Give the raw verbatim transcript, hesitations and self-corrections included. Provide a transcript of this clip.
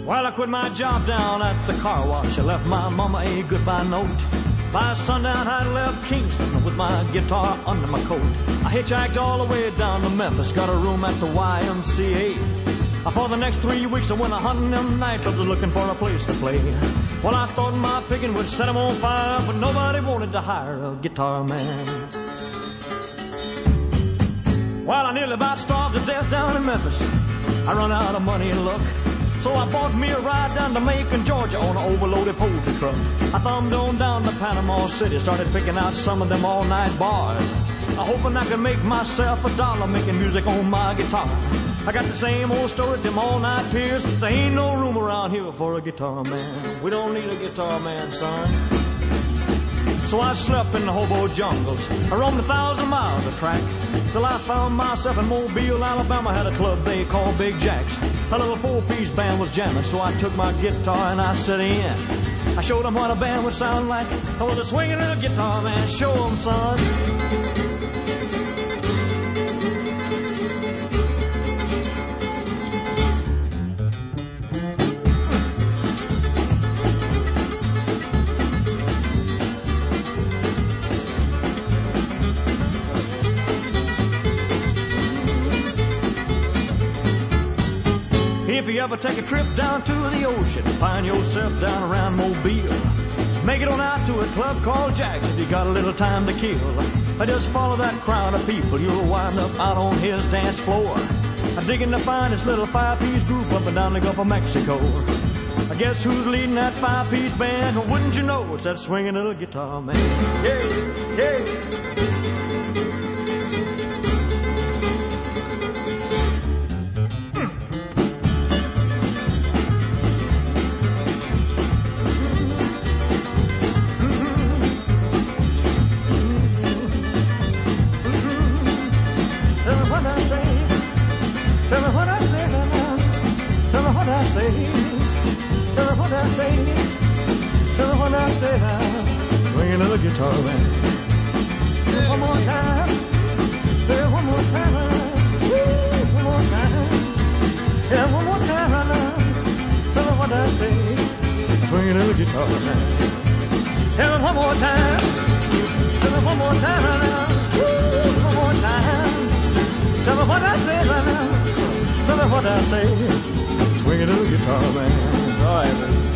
While I quit my job down at the car wash, I left my mama a goodbye note. By sundown, I left Kingston with my guitar under my coat. I hitchhiked all the way down to Memphis, got a room at the Y M C A. For the next three weeks, I went a hunting them nightclubs looking for a place to play. Well, I thought my picking would set them on fire, but nobody wanted to hire a guitar man. Well, I nearly about starved to death down in Memphis. I run out of money and luck, so I bought me a ride down to Macon, Georgia on an overloaded poultry truck. I thumbed on down to Panama City, started picking out some of them all-night bars. I hoping I could make myself a dollar making music on my guitar. I got the same old story, them all-night peers. There ain't no room around here for a guitar man. We don't need a guitar man, son. So I slept in the hobo jungles. I roamed a thousand miles of track till I found myself in Mobile, Alabama. Had a club they called Big Jack's. A little four-piece band was jamming, so I took my guitar and I set in. I showed them what a band would sound like. I was a swinging little guitar man. Show them, son. If you ever take a trip down to the ocean, find yourself down around Mobile, make it on out to a club called Jack's if you got a little time to kill. I just follow that crowd of people, you'll wind up out on his dance floor. I'm digging to find this little five-piece group up and down the Gulf of Mexico. I guess who's leading that five-piece band? Well, wouldn't you know it's that swinging little guitar man? Yeah, yeah. Swinging to the guitar man. One more time. One more time. One more time. Yeah, one more time right now. Tell me what I say. Swinging to the guitar man. Tell me one more time. Tell me one more time right now. One more time. Tell me what I say right now. Tell me what I say. Swinging to the guitar man. All right, man.